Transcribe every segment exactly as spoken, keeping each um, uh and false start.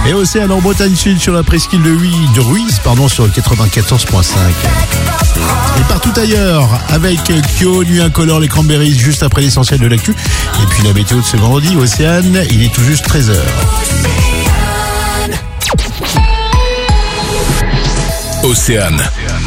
Et Océane en Bretagne Sud sur la presqu'île de Ruiz, de Ruiz pardon, sur le quatre-vingt-quatorze virgule cinq. Et partout ailleurs, avec Kyo, Nuit Incolore, les Cranberries, juste après l'essentiel de l'actu. Et puis la météo de ce vendredi, Océane, il est tout juste treize heures. Océane.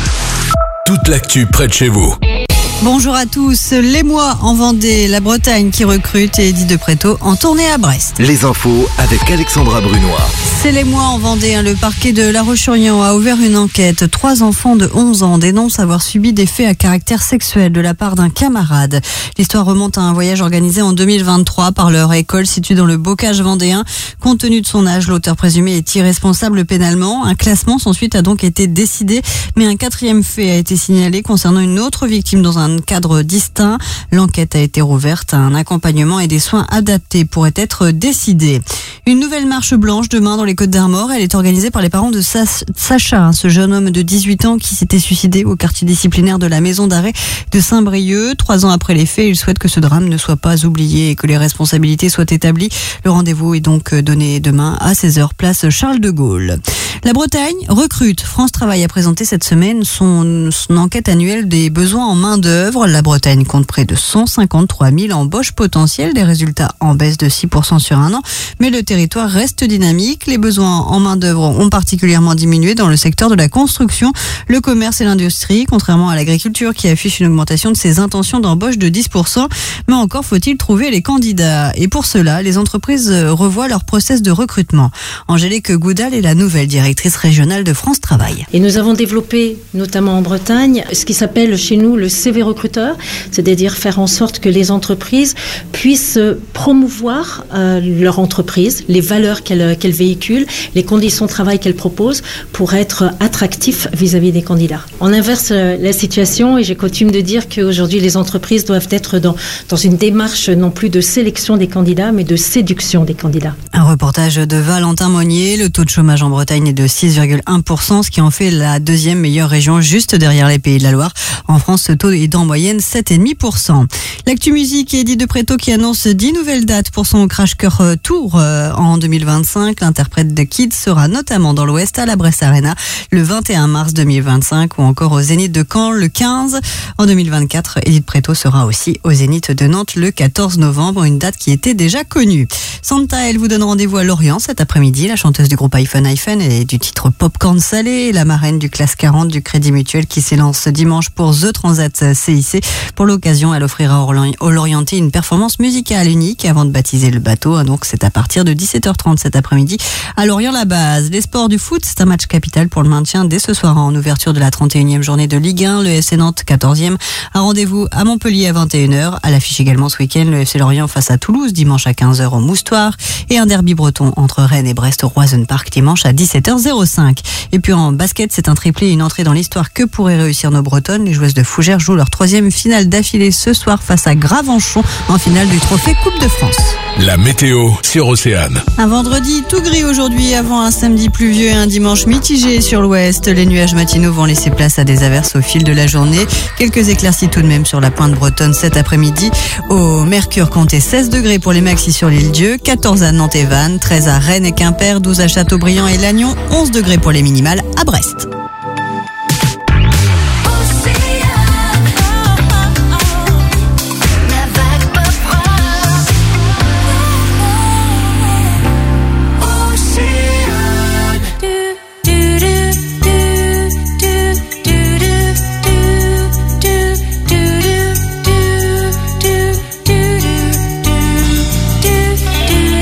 Toute l'actu près de chez vous. Bonjour à tous. Les mois en Vendée, la Bretagne qui recrute et Edith de Préto en tournée à Brest. Les infos avec Alexandra Brunois. C'est les mois en Vendée. Hein. Le parquet de La Roche-sur-Yon a ouvert une enquête. Trois enfants de onze ans dénoncent avoir subi des faits à caractère sexuel de la part d'un camarade. L'histoire remonte à un voyage organisé en deux mille vingt-trois par leur école située dans le Bocage vendéen. Compte tenu de son âge, l'auteur présumé est irresponsable pénalement. Un classement sans suite a donc été décidé, mais un quatrième fait a été signalé concernant une autre victime dans un cadre distinct. L'enquête a été rouverte. Un accompagnement et des soins adaptés pourraient être décidés. Une nouvelle marche blanche demain dans les Côtes-d'Armor. Elle est organisée par les parents de Sacha, ce jeune homme de dix-huit ans qui s'était suicidé au quartier disciplinaire de la maison d'arrêt de Saint-Brieuc. Trois ans après les faits, il souhaite que ce drame ne soit pas oublié et que les responsabilités soient établies. Le rendez-vous est donc donné demain à seize heures, place Charles de Gaulle. La Bretagne recrute. France Travail a présenté cette semaine son, son enquête annuelle des besoins en main-d'œuvre. La Bretagne compte près de cent cinquante-trois mille embauches potentielles, des résultats en baisse de six pour cent sur un an. Mais le territoire reste dynamique. Les besoins en main-d'œuvre ont particulièrement diminué dans le secteur de la construction, le commerce et l'industrie, contrairement à l'agriculture qui affiche une augmentation de ses intentions d'embauche de dix pour cent. Mais encore faut-il trouver les candidats. Et pour cela, les entreprises revoient leur process de recrutement. Angélique Goudal est la nouvelle directrice régionale de France Travail. Et nous avons développé, notamment en Bretagne, ce qui s'appelle chez nous le C V recruteur, c'est-à-dire faire en sorte que les entreprises puissent promouvoir euh, leur entreprise, les valeurs qu'elles, qu'elles véhiculent, les conditions de travail qu'elles proposent pour être attractifs vis-à-vis des candidats. On inverse la situation et j'ai coutume de dire qu'aujourd'hui les entreprises doivent être dans, dans une démarche non plus de sélection des candidats mais de séduction des candidats. Un reportage de Valentin Monnier. Le taux de chômage en Bretagne est de six virgule un pour cent, ce qui en fait la deuxième meilleure région juste derrière les Pays de la Loire. En France, ce taux est en moyenne sept virgule cinq pour cent. L'actu musique, Edith de Préto qui annonce dix nouvelles dates pour son Crash Cœur Tour en deux mille vingt-cinq. L'interprète de Kids sera notamment dans l'Ouest à la Bresse Arena le vingt et un mars deux mille vingt-cinq ou encore au Zénith de Caen le quinze. En deux mille vingt-quatre, Edith Préto sera aussi au Zénith de Nantes le quatorze novembre, une date qui était déjà connue. Santa, elle vous donne rendez-vous à Lorient cet après-midi. La chanteuse du groupe iPhone iPhone et du titre Popcorn Salé, la marraine du classe quarante du Crédit Mutuel qui s'élance dimanche pour The Transat C I C. Pour l'occasion, elle offrira aux Lorientais une performance musicale unique avant de baptiser le bateau. Donc c'est à partir de dix-sept heures trente cet après-midi à Lorient-la-Base. Les sports du foot, c'est un match capital pour le maintien dès ce soir en ouverture de la trente et unième journée de Ligue un. Le F C Nantes quatorzième. Un rendez-vous à Montpellier à vingt et une heures. À l'affiche également ce week-end, le F C Lorient face à Toulouse dimanche à quinze heures au Moustoir. Et un derby breton entre Rennes et Brest au Roison Park dimanche à dix-sept heures cinq. Et puis en basket, c'est un triplé et une entrée dans l'histoire que pourraient réussir nos Bretonnes. Les joueuses de Fougères jouent leur troisième finale d'affilée ce soir face à Gravenchon en finale du trophée Coupe de France. La météo sur Océane. Un vendredi tout gris aujourd'hui avant un samedi pluvieux et un dimanche mitigé sur l'ouest. Les nuages matinaux vont laisser place à des averses au fil de la journée. Quelques éclaircies tout de même sur la pointe bretonne cet après-midi. Au Mercure, comptez seize degrés pour les maxis sur l'île Dieu, quatorze à Nantes et Vannes, treize à Rennes et Quimper, douze à Châteaubriand et Lannion, onze degrés pour les minimales à Brest.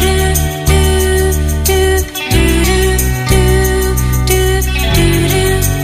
Do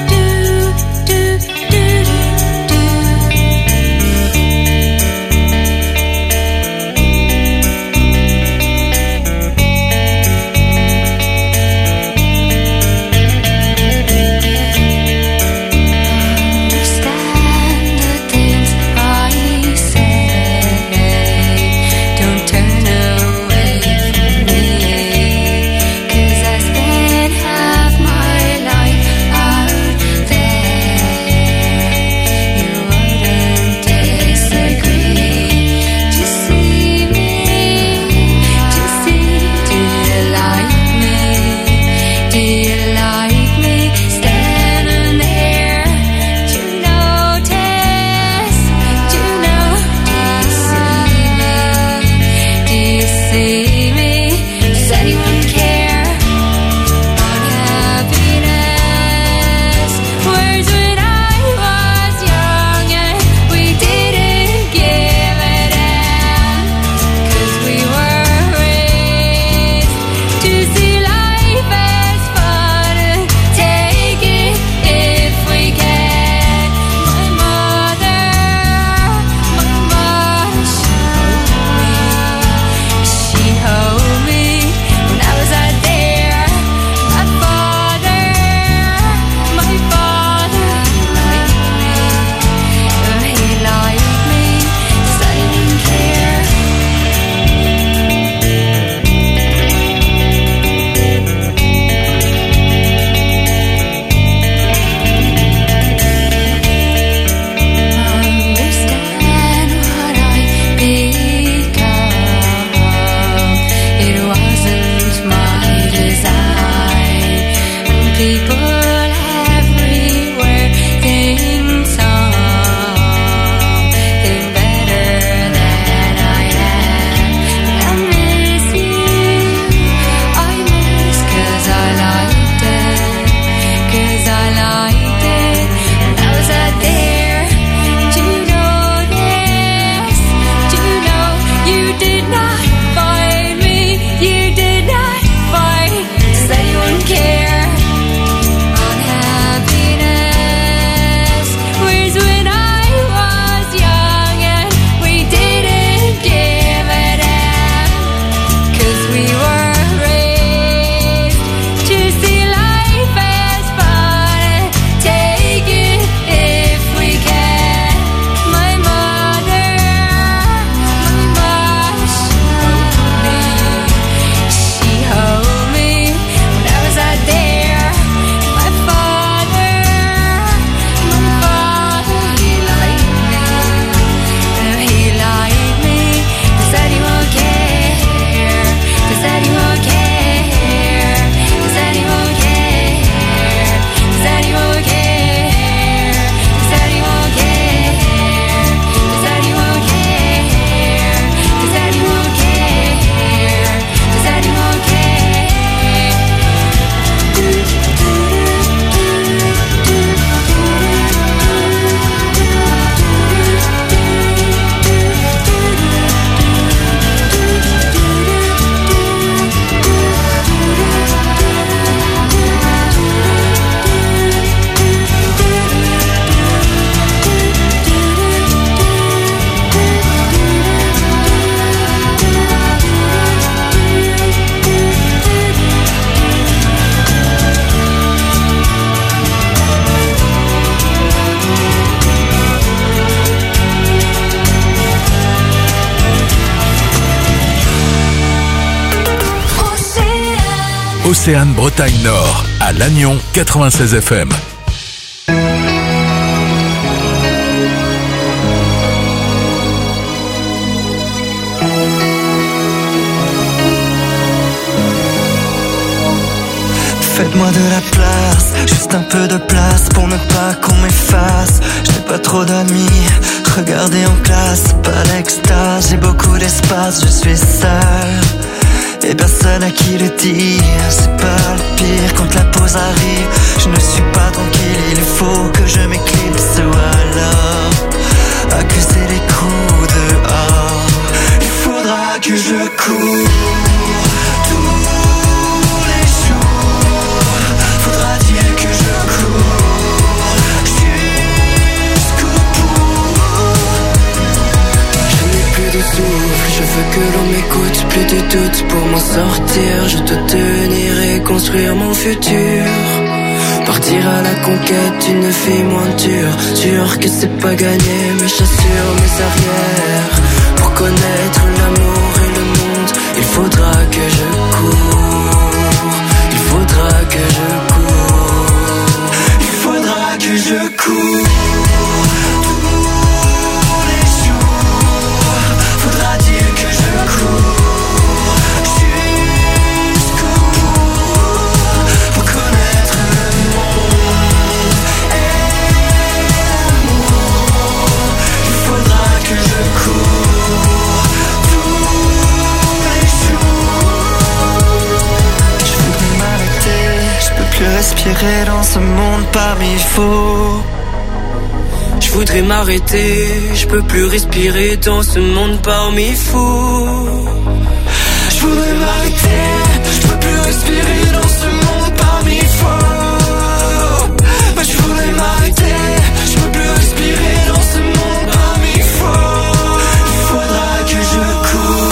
Océane Bretagne Nord, à Lannion quatre-vingt-seize F M. Faites-moi de la place, juste un peu de place pour ne pas qu'on m'efface. Je n'ai pas trop d'amis, regardez en classe, pas l'extase. J'ai beaucoup d'espace, je suis seul et personne à qui le dire. C'est pas le pire quand la pause arrive. Je ne suis pas tranquille, il faut que je m'éclipse ou alors accuser les coups dehors. Il faudra que je cours je veux que l'on m'écoute, plus de doute pour m'en sortir. Je dois tenir et construire mon futur. Partir à la conquête d'une vie moins dure. Sûr que c'est pas gagné, mais j'assure mes arrières. Pour connaître l'amour et le monde, il faudra que je cours. Il faudra que je cours. Il faudra que je cours. Respirer dans ce monde parmi faux. Je voudrais m'arrêter, je peux plus respirer dans ce monde parmi fous. Je voudrais m'arrêter, je peux plus respirer dans ce monde parmi faux. Mais je voudrais m'arrêter, je peux plus respirer dans ce monde parmi faux. Il faudra que je cours.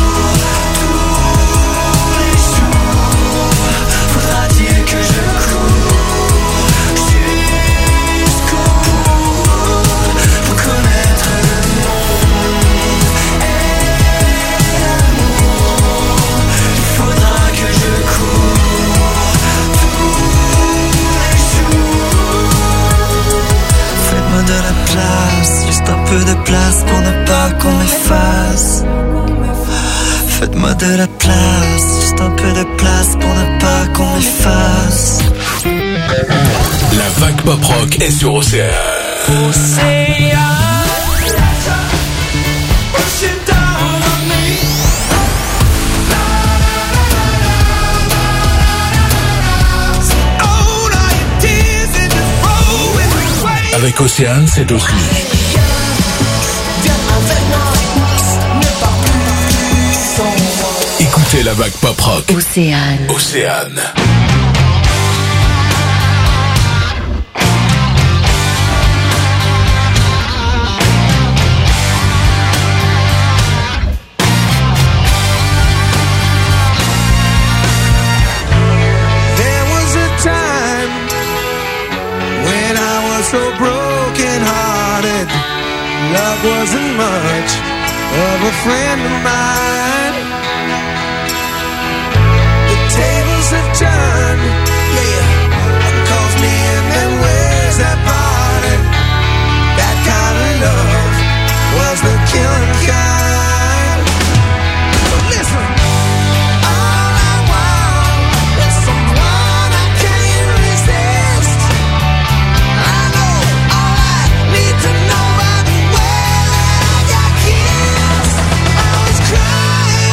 Juste un peu de place pour ne pas qu'on m'efface. Faites-moi de la place, juste un peu de place pour ne pas qu'on m'efface. La vague pop rock est sur Océane. Océane. Avec Océane, c'est aussi. Écoutez la vague pop rock. Océane. Océane. So broken hearted, love wasn't much of a friend of mine. The tables have turned, yeah, one calls me in and where's that party? That kind of love was the killing kind. So listen, all I want is someone I can't resist. To know by the way I got kissed, I was crying.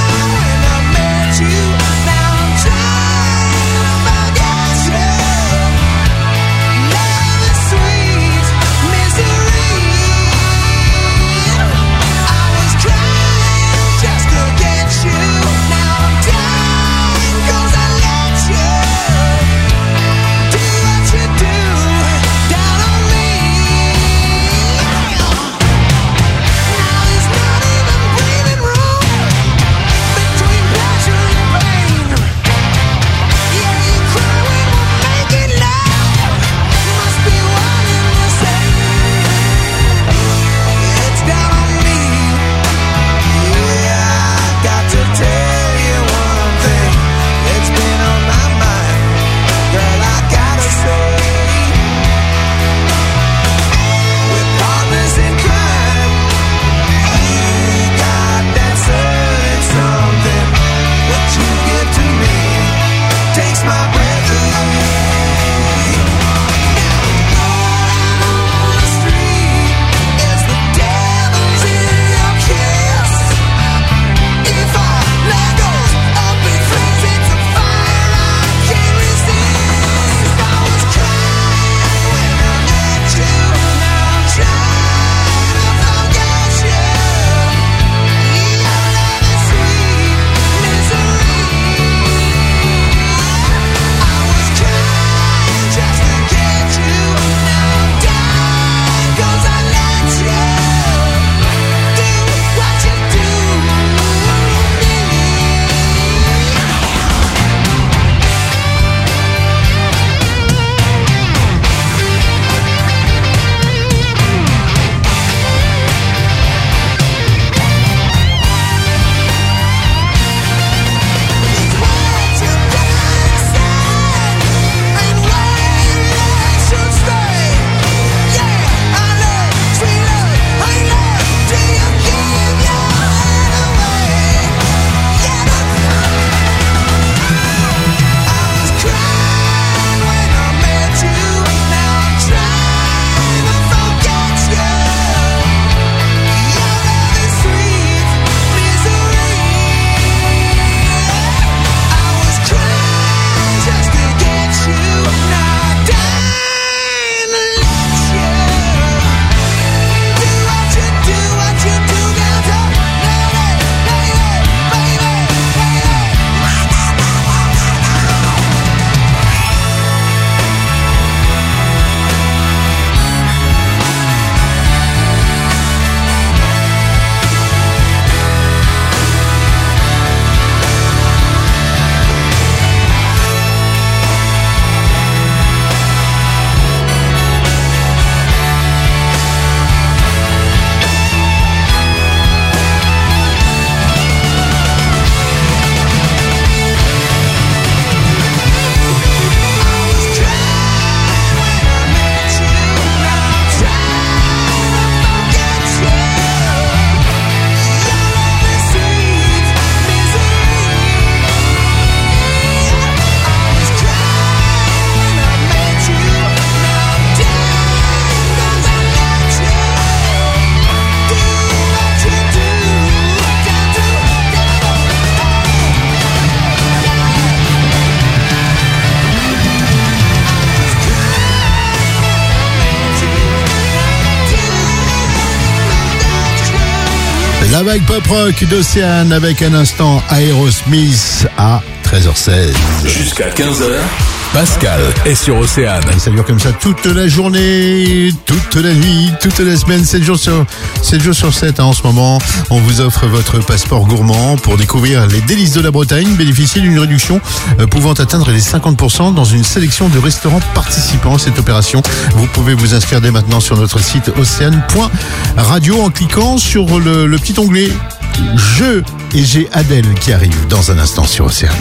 avec Pop Rock d'Océane, avec un instant Aerosmith à treize heures seize. Jusqu'à quinze heures, Pascal est sur Océane. Et ça dure comme ça toute la journée, toute la nuit, toute la semaine, sept jours sur, sept jours sur sept hein, en ce moment. On vous offre votre passeport gourmand pour découvrir les délices de la Bretagne. Bénéficiez d'une réduction euh, pouvant atteindre les cinquante pour cent dans une sélection de restaurants participants à cette opération. Vous pouvez vous inscrire dès maintenant sur notre site océane point radio en cliquant sur le, le petit onglet Jeux. Et j'ai Adèle qui arrive dans un instant sur Océane.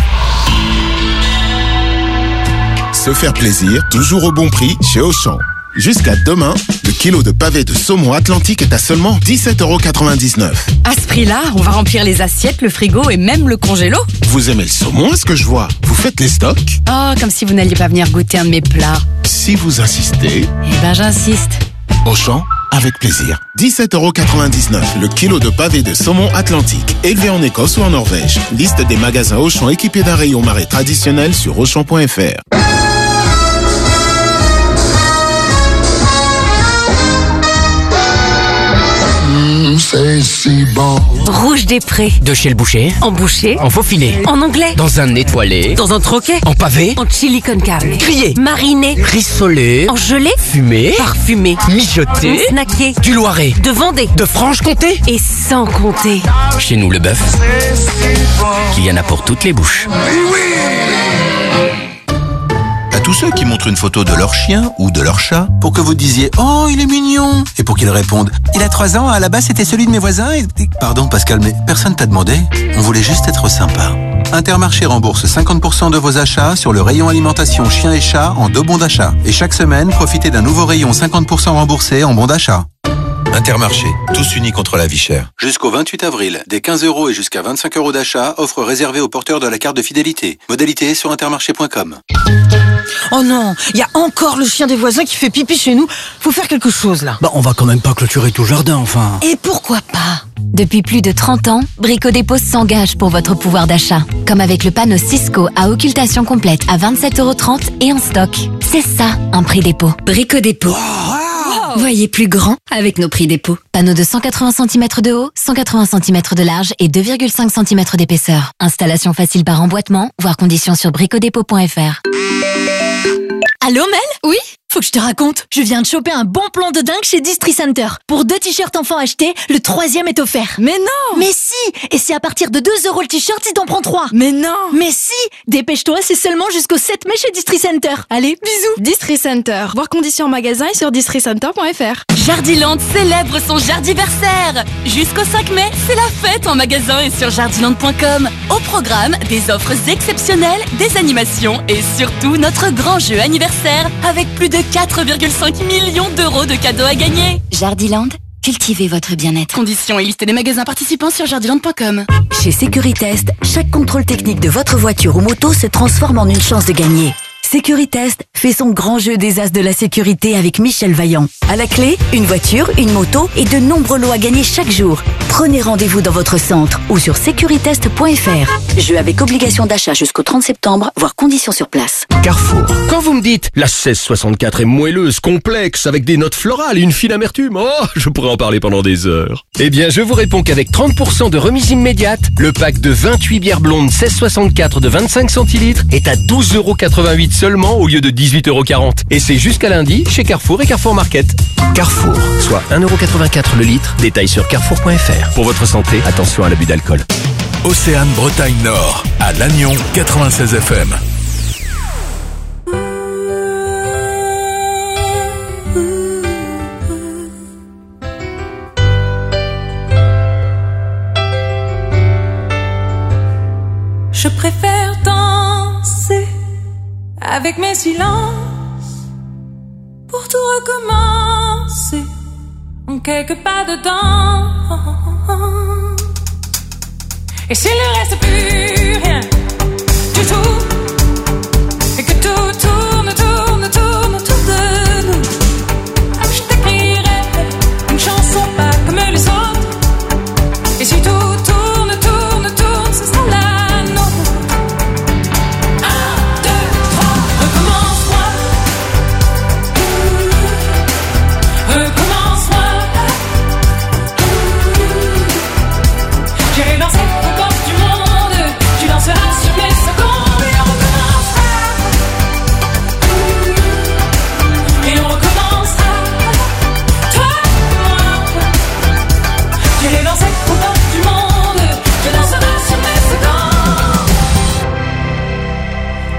Se faire plaisir, toujours au bon prix chez Auchan. Jusqu'à demain, le kilo de pavé de saumon Atlantique est à seulement dix-sept euros quatre-vingt-dix-neuf. À ce prix-là, on va remplir les assiettes, le frigo et même le congélo. Vous aimez le saumon, à ce que je vois? Vous faites les stocks? Oh, comme si vous n'alliez pas venir goûter un de mes plats. Si vous insistez... Eh ben, j'insiste. Auchan, avec plaisir. dix-sept euros quatre-vingt-dix-neuf, le kilo de pavé de saumon Atlantique, élevé en Écosse ou en Norvège. Liste des magasins Auchan équipés d'un rayon marée traditionnel sur auchan point f r. C'est si bon. Rouge des Prés. De chez le boucher. En boucher. En faux filet. En anglais. Dans un étoilé. Dans un troquet. En pavé. En chili con carne. Grillé. Mariné. Rissolé. En gelé. Fumé. Parfumé. Mijoté. Snacké. Du Loiret. De Vendée. De Franche-Comté. Et sans compter. Chez nous, le bœuf, il y en a pour toutes les bouches. À tous ceux qui montrent une photo de leur chien ou de leur chat pour que vous disiez « Oh, il est mignon !» et pour qu'ils répondent « Il a trois ans, à la base c'était celui de mes voisins et... » Pardon Pascal, mais personne t'a demandé. On voulait juste être sympa. Intermarché rembourse cinquante pour cent de vos achats sur le rayon alimentation chien et chat en deux bons d'achat. Et chaque semaine, profitez d'un nouveau rayon cinquante pour cent remboursé en bons d'achat. Intermarché, tous unis contre la vie chère. Jusqu'au vingt-huit avril, des quinze euros et jusqu'à vingt-cinq euros d'achat, offre réservée aux porteurs de la carte de fidélité. Modalité sur intermarché point com. Oh non, il y a encore le chien des voisins qui fait pipi chez nous. Faut faire quelque chose là. Bah, on va quand même pas clôturer tout le jardin, enfin. Et pourquoi pas? Depuis plus de trente ans, Brico Dépôt s'engage pour votre pouvoir d'achat. Comme avec le panneau Cisco à occultation complète à vingt-sept euros trente et en stock. C'est ça, un prix dépôt. Brico Dépôt. Wow. Voyez plus grand avec nos prix dépôt. Panneau de cent quatre-vingts centimètres de haut, cent quatre-vingts centimètres de large et deux virgule cinq centimètres d'épaisseur. Installation facile par emboîtement, voire conditions sur brico dépôt point f r. Allô Mel? Oui? Faut que je te raconte. Je viens de choper un bon plan de dingue chez Distri Center. Pour deux t-shirts enfants achetés, le troisième est offert. Mais non! Mais si! Et c'est à partir de deux euros le t-shirt si t'en prends trois. Mais non! Mais si! Dépêche-toi, c'est seulement jusqu'au sept mai chez Distri Center. Allez, bisous! Distri Center. Voir conditions en magasin et sur distri center point f r. Jardiland célèbre son jardiversaire. Jusqu'au cinq mai, c'est la fête en magasin et sur jardiland point com. Au programme, des offres exceptionnelles, des animations et surtout notre grand jeu anniversaire avec plus de quatre virgule cinq millions d'euros de cadeaux à gagner. Jardiland, cultivez votre bien-être. Conditions et liste des magasins participants sur jardiland point com. Chez Sécuritest, chaque contrôle technique de votre voiture ou moto se transforme en une chance de gagner. Sécuritest fait son grand jeu des as de la sécurité avec Michel Vaillant. À la clé, une voiture, une moto et de nombreux lots à gagner chaque jour. Prenez rendez-vous dans votre centre ou sur sécuritest point f r. Jeu avec obligation d'achat jusqu'au trente septembre, voire conditions sur place. Carrefour. Quand vous me dites la seize soixante-quatre est moelleuse, complexe, avec des notes florales et une fine amertume, oh, je pourrais en parler pendant des heures. Eh bien, je vous réponds qu'avec trente pour cent de remise immédiate, le pack de vingt-huit bières blondes seize soixante-quatre de vingt-cinq centilitres est à douze euros quatre-vingt-huit seulement au lieu de dix-huit euros quarante. Et c'est jusqu'à lundi chez Carrefour et Carrefour Market. Carrefour, soit un euro quatre-vingt-quatre le litre. Détail sur carrefour point f r. Pour votre santé, attention à l'abus d'alcool. Océane Bretagne Nord, à Lannion, quatre-vingt-seize F M. Je préfère danser avec mes silences pour tout recommencer en quelques pas dedans. Et s'il ne reste plus rien du tout et que tout tourne, tourne, tourne autour de nous, je t'écrirai une chanson pas comme les autres. Et si tout tourne, tourne, tourne, ce sera la nôtre. Un, deux, trois, recommence-moi. Recommence-moi.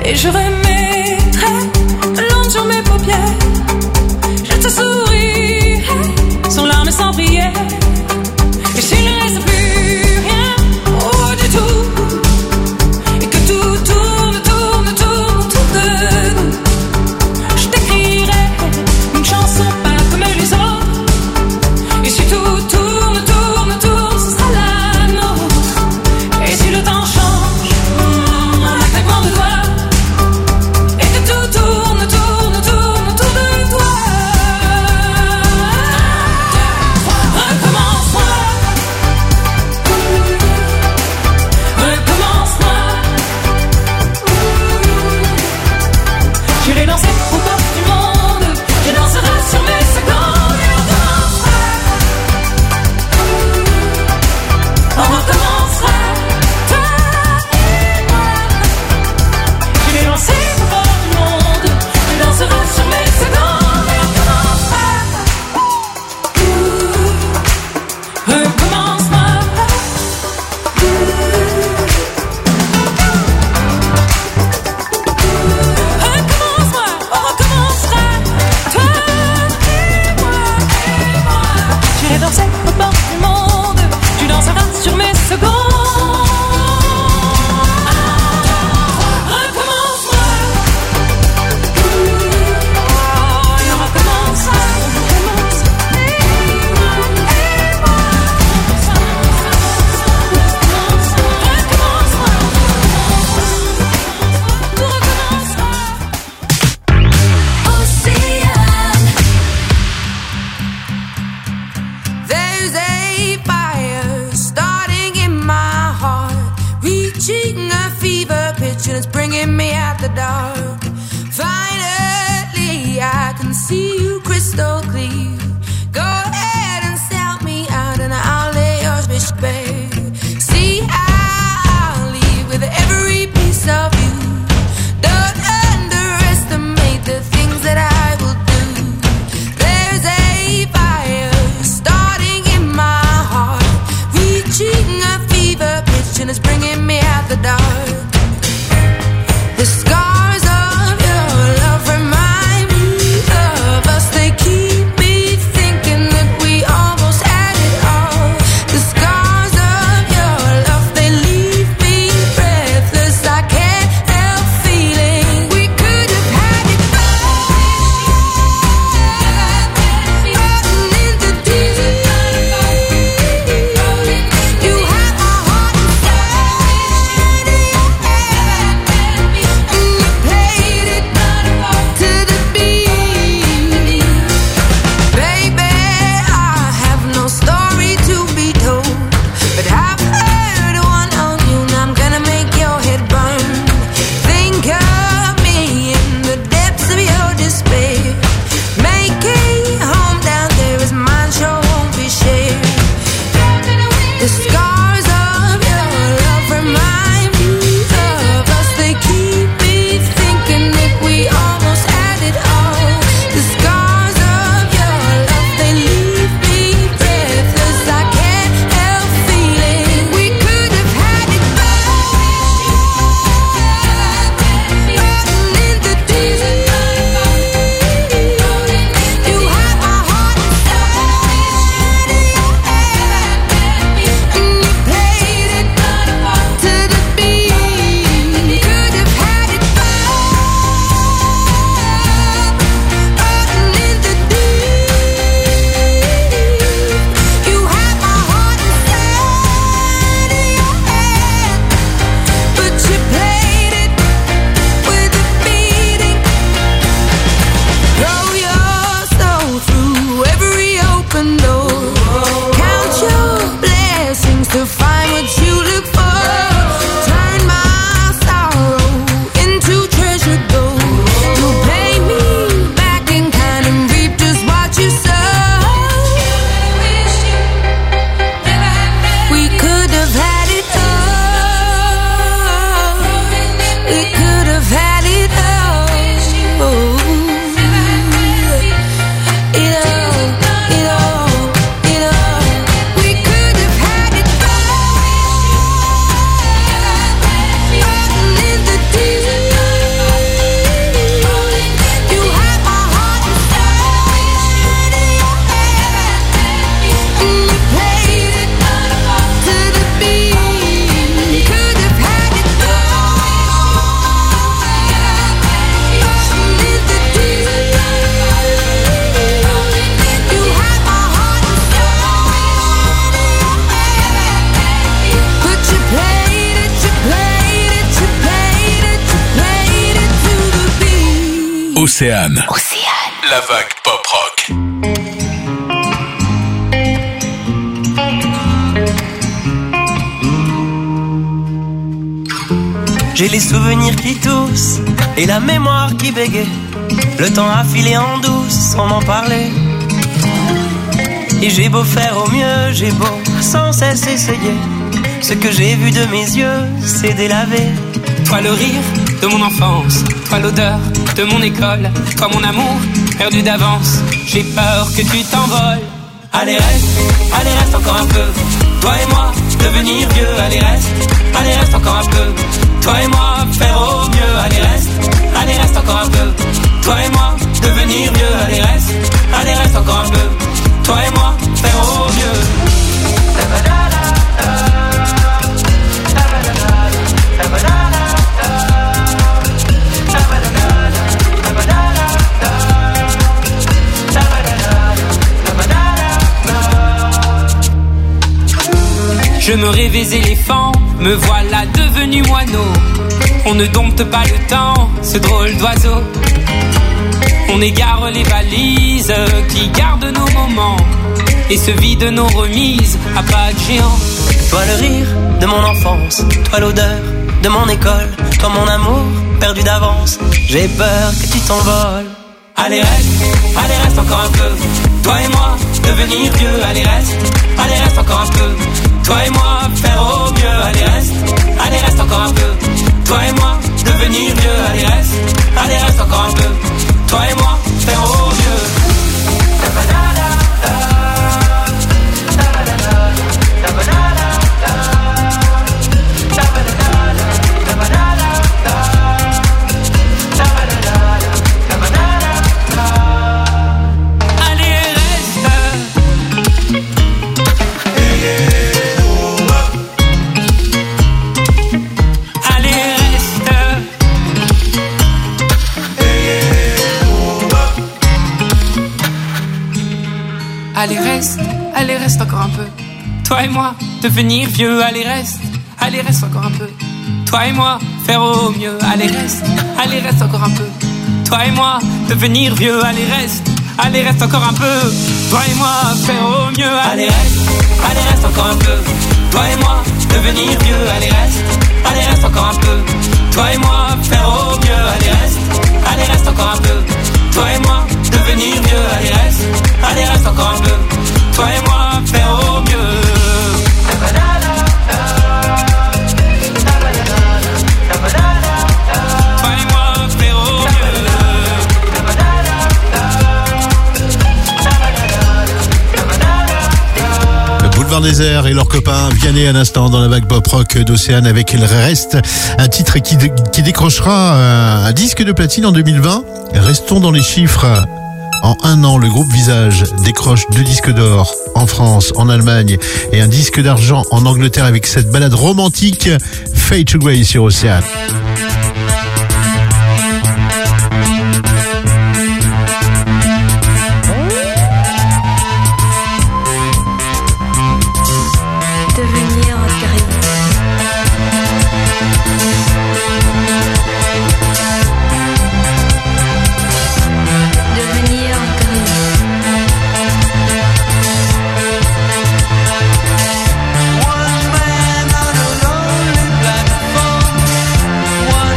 Et je remettrai l'ombre sur mes paupières. Je te sourirai sans larmes et sans prière. Et s'il ne reste plus rien, oh du tout, et que tout tourne, tourne, tourne autour de nous, je t'écrirai une chanson pas comme les autres. Et si tout tourne, tourne, tourne, ce sera la nôtre. Et si le temps change, en un claquement de doigts, et que tout tourne, tourne, tourne autour de toi. Recommence-moi, recommence-moi. J'irai danser au bord du monde, je danserai sur mes secondes et on recommencera. On recommencera, toi et moi. J'irai danser au bord du monde, je danserai sur mes secondes et on recommencera. Recommence-moi. Recommence-moi, on recommencera, toi et moi, et moi. J'irai danser au bord du monde, tu danseras sur mes secondes. Recommence-moi. Oh, et on recommencera, on recommence, et moi, et moi. Recommence-moi. Tout recommencera. There's a fire starting in my heart, reaching a fever pitch and it's bringing me out the dark. Finally, I can see you crystal clear. Go ahead and sell me out and I'll lay your bitch bare. See, I'll leave with every piece of you. Don't underestimate the things that I will do. There's a fire starting in my heart, reaching a fever pitch and it's bringing me out the dark. The scars Océane. Océane. La vague pop rock. J'ai les souvenirs qui toussent et la mémoire qui bégaye. Le temps a filé en douce sans m'en parler. Et j'ai beau faire au mieux, j'ai beau sans cesse essayer. Ce que j'ai vu de mes yeux, c'est délavé. Toi le rire de mon enfance, toi l'odeur de mon école, toi mon amour perdu d'avance. J'ai peur que tu t'envoles. Allez reste, allez reste encore un peu. Toi et moi, devenir vieux. Allez reste, allez reste encore un peu. Toi et moi, faire au mieux. Allez reste, allez reste encore un peu. Toi et moi, devenir vieux. Allez reste, allez reste encore un peu. Toi et moi, faire au mieux. Je me rêvais éléphant, me voilà devenu moineau. On ne dompte pas le temps, ce drôle d'oiseau. On égare les valises qui gardent nos moments et se vident nos remises à pas de géant. Toi le rire de mon enfance, toi l'odeur de mon école, toi mon amour perdu d'avance. J'ai peur que tu t'envoles. Allez reste, allez reste encore un peu. Toi et moi, devenir vieux. Allez reste, allez reste encore un peu. Toi et moi, faire au mieux. Allez reste, allez reste encore un peu. Toi et moi, devenir vieux. Allez reste, allez reste encore un peu. Toi et moi, faire au mieux. Allez reste, allez reste encore un peu. Toi et moi, devenir vieux. Allez reste, allez reste encore un peu. Toi et moi, faire au mieux. Allez reste, allez reste encore un peu. Toi et moi, devenir vieux. Allez reste, allez reste encore un peu. Toi et moi, faire au mieux. Allez reste, allez reste encore un peu. Toi et moi, devenir vieux. Allez reste, allez reste encore un peu. Toi et moi, faire au mieux. Allez reste, allez reste encore un peu. Toi et moi, devenir vieux. Allez reste, allez reste encore un peu. Toi et moi, faire au mieux. Toi et moi, faire au mieux. Le Boulevard des Airs et leurs copains Vianney à l'instant dans la vague pop rock d'Océane avec Il Reste, un titre qui, qui décrochera un disque de platine en deux mille vingt. Restons dans les chiffres. En un an, le groupe Visage décroche deux disques d'or en France, en Allemagne et un disque d'argent en Angleterre avec cette balade romantique Fade to Grey sur Océane. Devenir gris. Devenir gris. One man on a lonely platform. One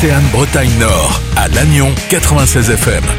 Océane Bretagne Nord, à Lannion quatre-vingt-seize F M.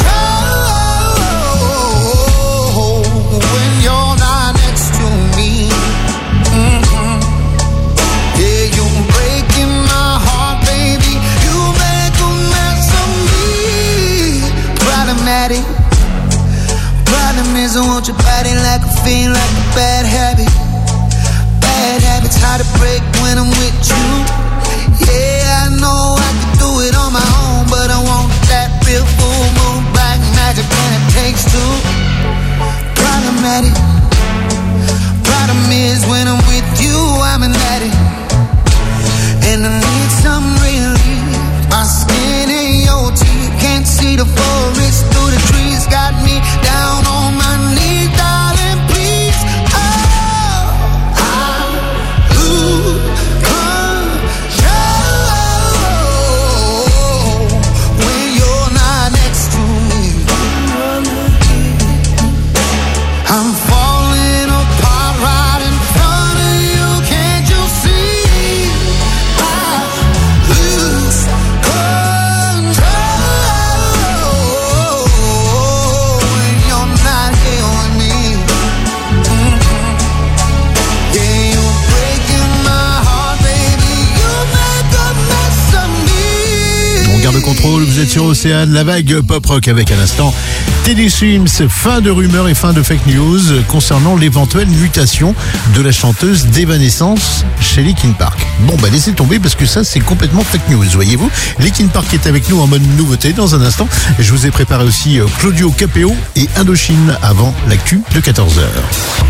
When you're not next to me. want your body like a fiend, like a bad habit. Bad habits hard to break when I'm with you. Yeah, I know I can do it on my own, but I want that real full moon, black magic when it takes two. Problematic. Problem is when I'm with you, I'm an addict. And I need some relief. My skin ain't your teeth. Can't see the forest through the trees. Got me down on my knees, darling, please. Oh, I lose control when you're not next to me. I'm falling apart right in front of you. Can't you see? I lose control when you're not here with me. Mm-hmm. Yeah, you're breaking my heart, baby. You make a mess of me. On garde le contrôle, vous êtes sur Océane, la vague pop rock avec à l'instant Teddy Swims, fin de rumeurs et fin de fake news concernant l'éventuelle mutation de la chanteuse d'Evanescence chez Linkin Park. Bon bah laissez tomber parce que ça c'est complètement fake news, voyez-vous. Linkin Park est avec nous en mode nouveauté dans un instant. Je vous ai préparé aussi Claudio Capéo et Indochine avant l'actu de quatorze heures.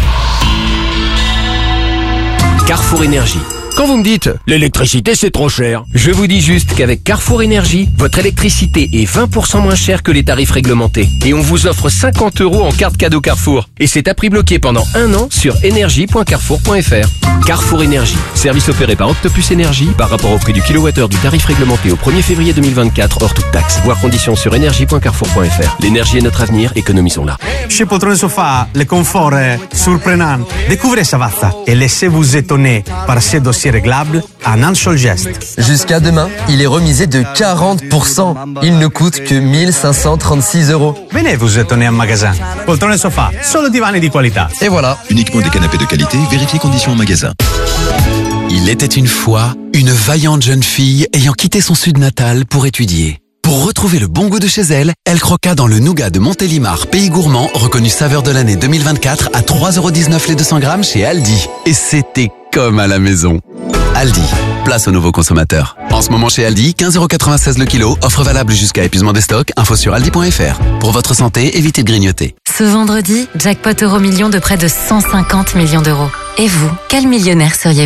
Carrefour Énergie. Quand vous me dites « l'électricité c'est trop cher », je vous dis juste qu'avec Carrefour Énergie, votre électricité est vingt pour cent moins chère que les tarifs réglementés. Et on vous offre cinquante euros en carte cadeau Carrefour. Et c'est à prix bloqué pendant un an sur énergie point carrefour point f r. Carrefour Énergie, service opéré par Octopus Énergie par rapport au prix du kilowattheure du tarif réglementé au premier février deux mille vingt-quatre hors toute taxe. Voir conditions sur énergie point carrefour point f r. L'énergie est notre avenir, économisons-la. Chez Poltrone Sofa, le confort est surprenant. Découvrez Savazza et laissez-vous étonner par ces dossiers réglables en un seul geste. Jusqu'à demain, il est remisé de quarante pour cent. Il ne coûte que mille cinq cent trente-six euros. Venez vous étonner en magasin. Poltrone Sofa, solo divani di qualità. Et voilà. Uniquement des canapés de qualité, vérifiez conditions en magasin. Il était une fois une vaillante jeune fille ayant quitté son sud natal pour étudier. Pour retrouver le bon goût de chez elle, elle croqua dans le nougat de Montélimar, pays gourmand, reconnu saveur de l'année deux mille vingt-quatre à trois euros dix-neuf les deux cents grammes chez Aldi. Et c'était comme à la maison. Aldi, place aux nouveaux consommateurs. En ce moment chez Aldi, quinze euros quatre-vingt-seize le kilo, offre valable jusqu'à épuisement des stocks, info sur aldi point f r. Pour votre santé, évitez de grignoter. Ce vendredi, jackpot euro million de près de cent cinquante millions d'euros. Et vous, quel millionnaire seriez-vous ?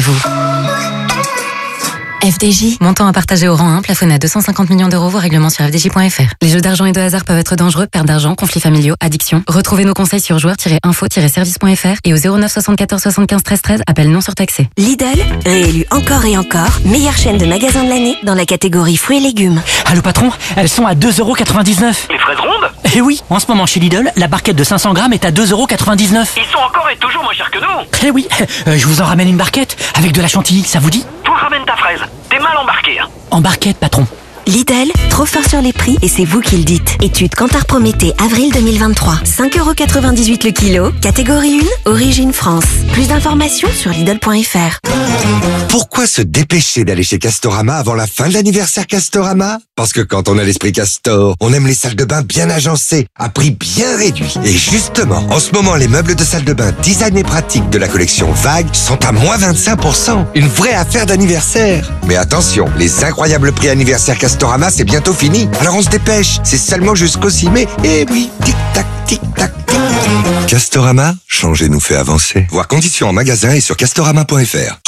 F D J, montant à partager au rang un, plafonné à deux cent cinquante millions d'euros, voire règlement sur f d j point f r. Les jeux d'argent et de hasard peuvent être dangereux, perte d'argent, conflits familiaux, addiction. Retrouvez nos conseils sur joueurs tiret info tiret service point f r et au zéro neuf soixante-quatorze soixante-quinze treize treize, appel non surtaxé. Lidl, réélu encore et encore, meilleure chaîne de magasins de l'année dans la catégorie fruits et légumes. Allô patron, elles sont à deux euros quatre-vingt-dix-neuf. Les fraises rondes ? Eh oui, en ce moment chez Lidl, la barquette de cinq cents grammes est à deux euros quatre-vingt-dix-neuf. Ils sont encore et toujours moins chers que nous. Eh oui, euh, je vous en ramène une barquette avec de la chantilly, ça vous dit ? Toi ramène ta fraise, t'es mal embarqué. Hein. En barquette patron. Lidl, trop fort sur les prix et c'est vous qui le dites. Étude Kantar Prométhée, avril deux mille vingt-trois. cinq euros quatre-vingt-dix-huit le kilo, catégorie un, origine France. Plus d'informations sur Lidl point f r. Pourquoi se dépêcher d'aller chez Castorama avant la fin de l'anniversaire Castorama ? Parce que quand on a l'esprit Castor, on aime les salles de bain bien agencées, à prix bien réduit. Et justement, en ce moment, les meubles de salle de bain design et pratique de la collection Vague sont à moins vingt-cinq pour cent. Une vraie affaire d'anniversaire. Mais attention, les incroyables prix anniversaire Castorama, c'est bientôt fini. Alors on se dépêche, c'est seulement jusqu'au six mai. Et oui, tic-tac, tic-tac, tic-tac. Castorama, changer nous fait avancer. Voir conditions en magasin et sur castorama point f r.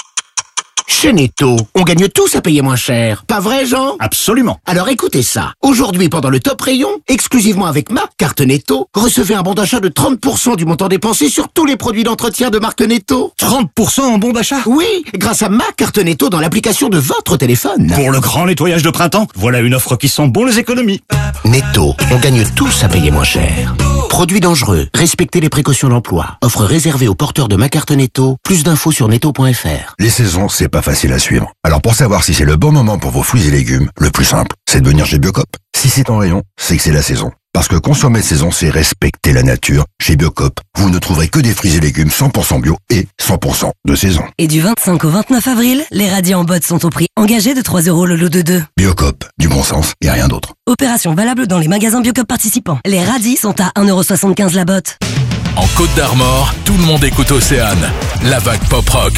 Chez Netto, on gagne tous à payer moins cher. Pas vrai, Jean ? Absolument. Alors écoutez ça. Aujourd'hui, pendant le top rayon, exclusivement avec ma carte Netto, recevez un bon d'achat de trente pour cent du montant dépensé sur tous les produits d'entretien de marque Netto. trente pour cent en bon d'achat ? Oui, grâce à ma carte Netto dans l'application de votre téléphone. Pour le grand nettoyage de printemps, voilà une offre qui sent bon les économies. Netto, on gagne tous à payer moins cher. Produits dangereux, respectez les précautions d'emploi. Offre réservée aux porteurs de ma carte Netto. Plus d'infos sur netto point f r. Les saisons, c'est pas facile à suivre. Alors pour savoir si c'est le bon moment pour vos fruits et légumes, le plus simple, c'est de venir chez Biocop. Si c'est en rayon, c'est que c'est la saison. Parce que consommer de saison, c'est respecter la nature. Chez Biocop, vous ne trouverez que des fruits et légumes cent pour cent bio et cent pour cent de saison. Et du vingt-cinq au vingt-neuf avril, les radis en botte sont au prix engagé de trois euros le lot de deux. Biocop, du bon sens et rien d'autre. Opération valable dans les magasins Biocop participants. Les radis sont à un euro soixante-quinze la botte. En Côte d'Armor, tout le monde écoute Océane. La vague pop rock.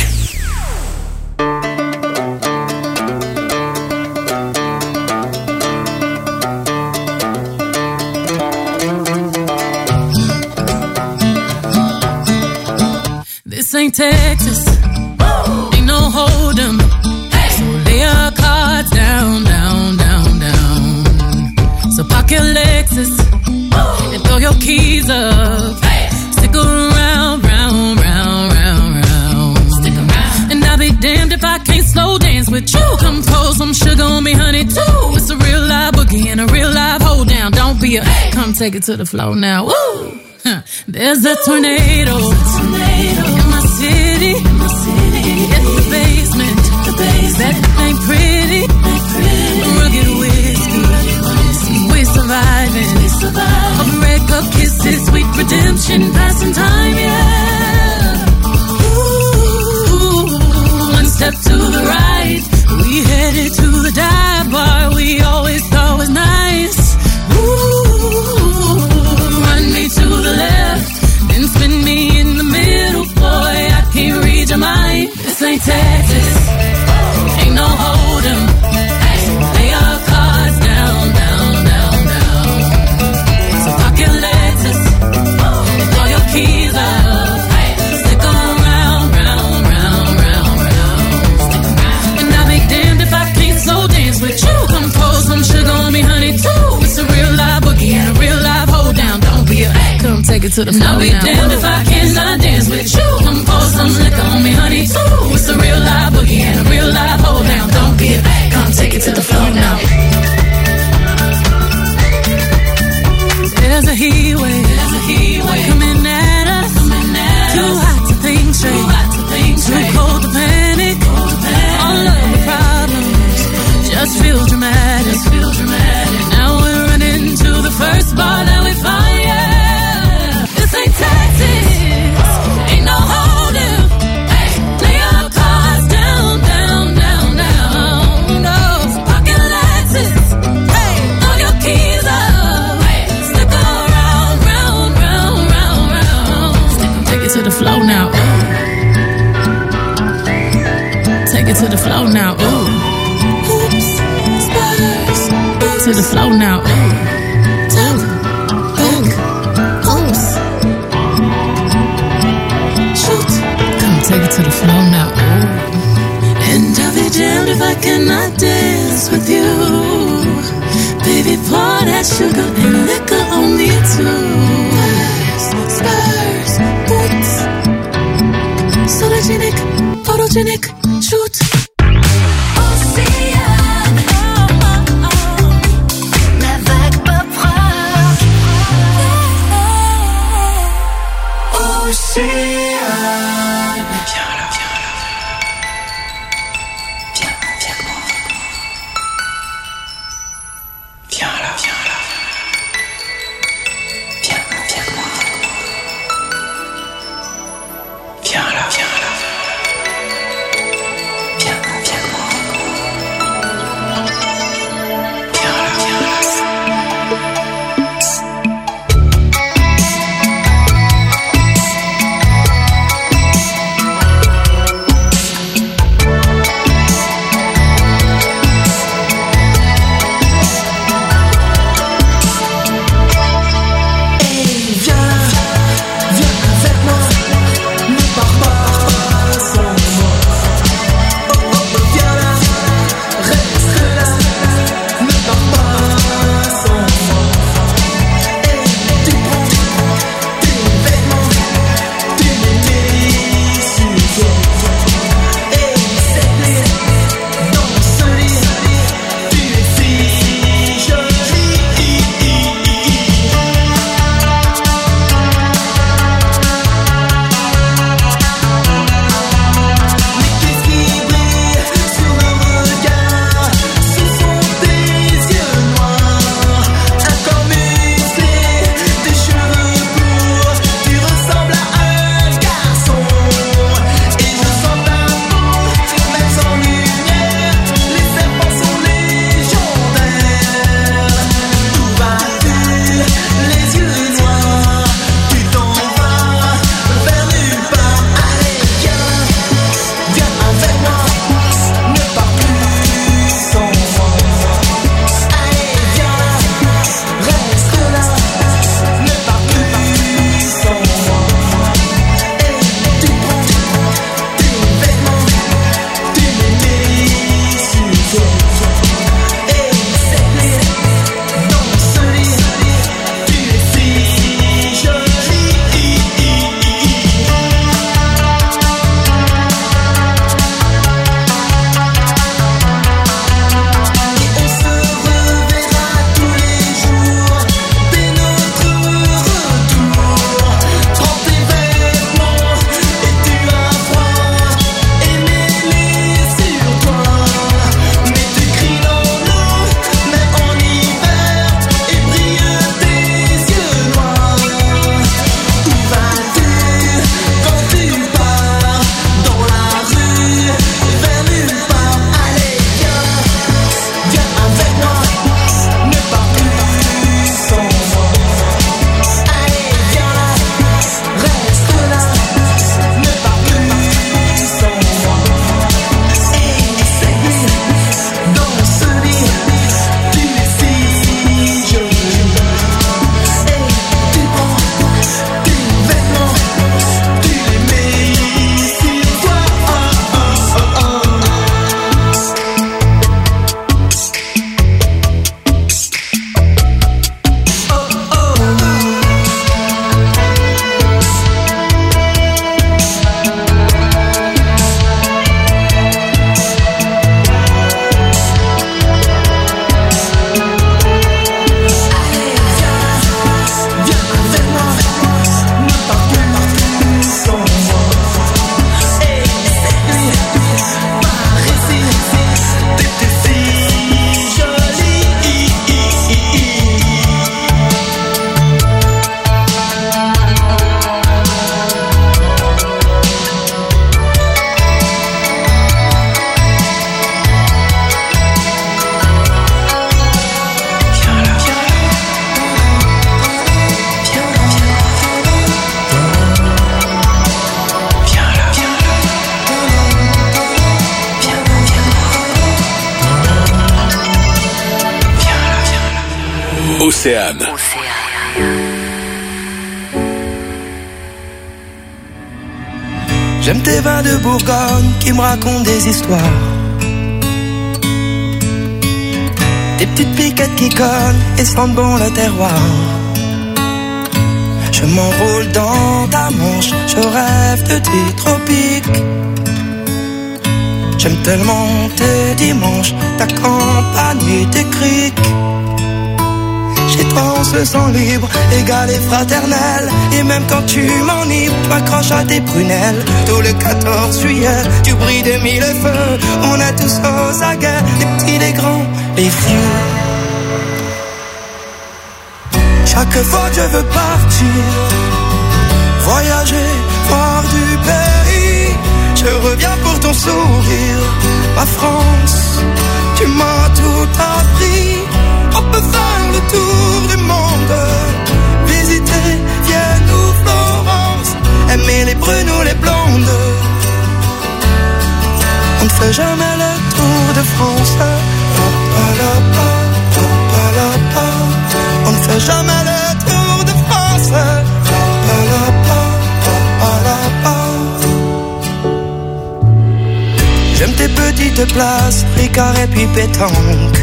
This ain't Texas, ain't no hold'em. So lay your cards down, down, down, down. So park your Lexus and throw your keys up. Stick around, round, round, round, round. Stick around. And I'll be damned if I can't slow dance with you. Come pour some sugar on me, honey, too. It's a real live boogie and a real live hold down. Don't be a, come take it to the floor now. Woo! Huh. There's a tornado, tornado in my city, in my city. In the basement, the basement. That ain't pretty, ain't pretty. Rugged whiskey, we're surviving. We survive. A breakup kisses, sweet redemption, passing time, yeah. Ooh, one step to the right, we headed to the dive bar we always thought was nice. Ooh, run me to the left, then spin me in the middle, boy, I can't read your mind. This ain't Texas, ain't no hold'em. Lay your cards down, down, down, down. So park your Lexus and throw your keys up. Stick around, round, round, round, round. And I'll be damned if I can't slow dance with you. Come pour some sugar on me, honey, too. It's a real live boogie and a real live hold down. Don't be a, come take it to the floor. I'll be now. Damned if I cannot dance with you. Come pour some liquor on me, honey, too. It's a real live boogie and a real live hold down. Don't be a, come take it to the floor now. There's a heat wave, there's a heat wave coming at us. Coming at Too us. hot to think straight, Too hot to think straight. Too cold to panic. Cold to panic. All of the problems just feel dramatic. Just feel dramatic. Now we're running to the first bar that we find. Yeah, this ain't Texas, ain't no hold'em. Hey, lay your cards down, down, down, down. No, pocket Lexus. Hey, throw your keys up. Hey, stick around, round, round, round, round. Stick 'em, take it to the floor now. Ooh. Take it to the floor now. Ooh. To the floor now. Ooh. Tap, back, oops. Shoot. Come take it to the floor now. Ooh. And I'll be damned if I cannot dance with you. Baby, pour that sugar and liquor on me too. Spurs, boots. Sologenic, photogenic, shoot. Océane. J'aime tes vins de Bourgogne qui me racontent des histoires. Des petites piquettes qui cognent et sentent bon le terroir. Je m'enroule dans ta manche, je rêve de tes tropiques. J'aime tellement tes dimanches, ta campagne et tes criques. Chez toi on se sent libre, égal et fraternel. Et même quand tu m'enivres, tu m'accroches à tes prunelles. Tout le quatorze juillet, du bruit de mille feux, on est tous aux aguets, les petits, les grands, les vieux. Chaque fois que je veux partir, voyager, voir du pays, je reviens pour ton sourire. Ma France, tu m'as tout appris. On peut faire le tour du monde, visiter Vienne ou Florence, aimer les brunes ou les blondes. On ne fait jamais le tour de France. On ne fait jamais le tour de France. J'aime tes petites places, Ricard et puis pétanque.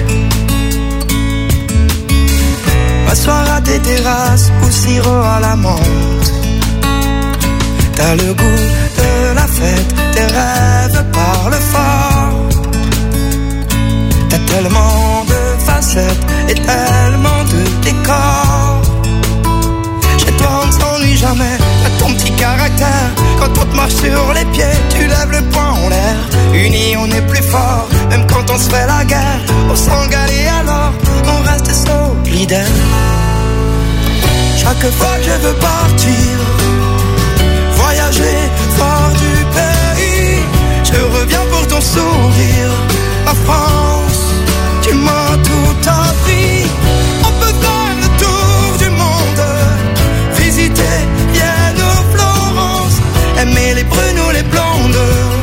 M'asseoir à tes terrasses ou sirop à la menthe. T'as le goût de la fête, tes rêves parlent fort. T'as tellement de facettes et tellement de décors. Chez toi on ne s'ennuie jamais, t'as ton petit caractère. Quand on te marche sur les pieds, tu lèves le poing en l'air. Unis on est plus fort, même quand on se fait la guerre. On s'engale et alors on reste solidaire. Chaque fois que je veux partir, voyager, voir du pays, je reviens pour ton sourire. Ma France, tu m'as tout appris. On peut faire le tour du monde, visiter Vienne ou Florence, aimer les brunes ou les blondes.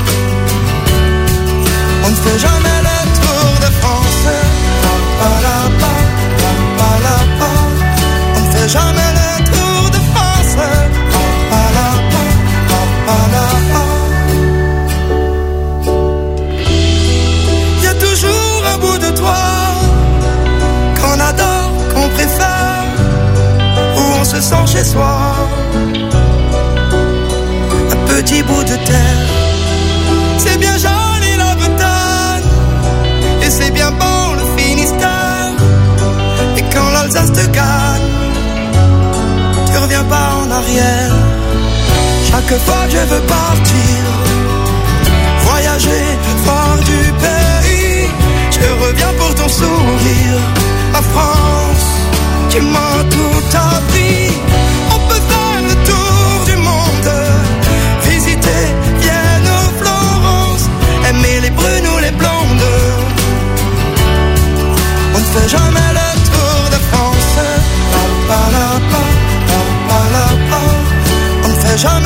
On ne fait jamais le tour de France. On ne fait jamais le tour de France. Il y a toujours un bout de toi qu'on adore, qu'on préfère, où on se sent chez soi. Un petit bout de terre, c'est bien joli la Bretagne, et c'est bien bon le Finistère. Et quand l'Alsace te gagne, tu reviens pas en arrière. Chaque fois que je veux partir, voyager, voir du pays, je reviens pour ton sourire. Ma France, tu m'as tout appris. On peut faire le tour du monde, visiter Vienne ou Florence, aimer les brunes ou les blondes. On ne fait jamais le tour de France. On ne fait jamais